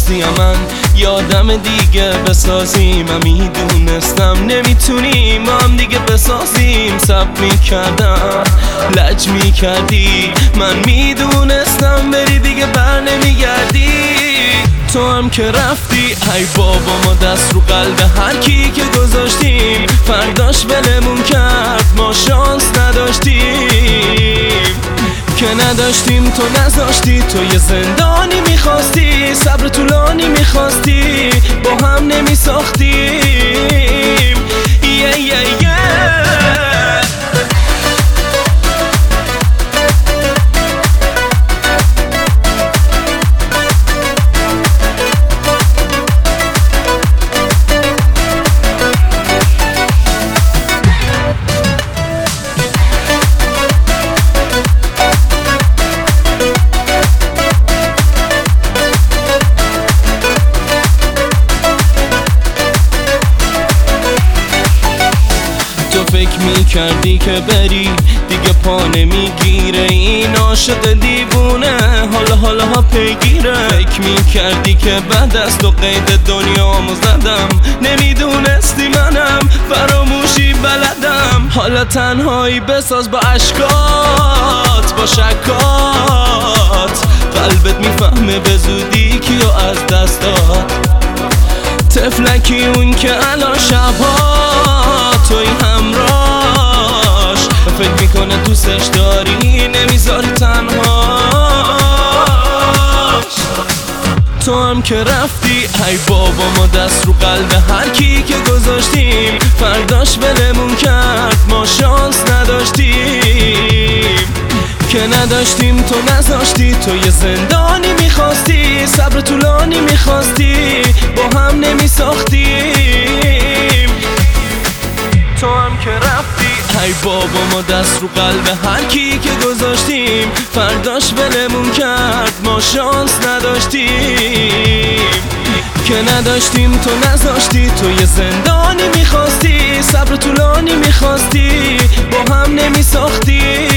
میخواستی من یادم دیگه بسازیم، من میدونستم نمیتونیم هم دیگه بسازیم. سب میکردم لج میکردی، من میدونستم بری دیگه بر نمیگردی. تو هم که رفتی ای بابا ما دست رو قلب هر کی که گذاشتیم، فرداش ولمون کرد ما شانس نداشتیم. که نداشتیم تو نذاشتی، تو یه زندانی میخواستی، صبر طولانی میخواستی، با هم نمیساختیم. فکر میکردی که بری دیگه پا نمیگیره این عاشق دیوونه، حالا ها پیگیره. فکر میکردی که بعد از تو قید دنیامو زدم، نمیدونستی منم فراموشی بلدم. حالا تنهایی بساز با عشقات با شکات، قلبت میفهمه به زودی کیو از دست داد. طفلکی اون که الان شبها توی همراش، فکر میکنه دوستش داری نمیذاری تنهاش. تو هم که رفتی ای بابا ما دست رو قلب هر کی که گذاشتیم، فرداش ولمون کرد ما شانس نداشتیم. که نداشتیم تو نذاشتی، تو یه زندانی میخواستی، صبر طولانی میخواستی، با هم نمیساختیم. تو هم که رفتی ای بابا ما دست رو قلب هر کی که گذاشتیم، فرداش ولمون کرد ما شانس نداشتیم. که نداشتیم تو نذاشتی، تو یه زندانی میخواستی، صبر طولانی میخواستی، با هم نمیساختیم.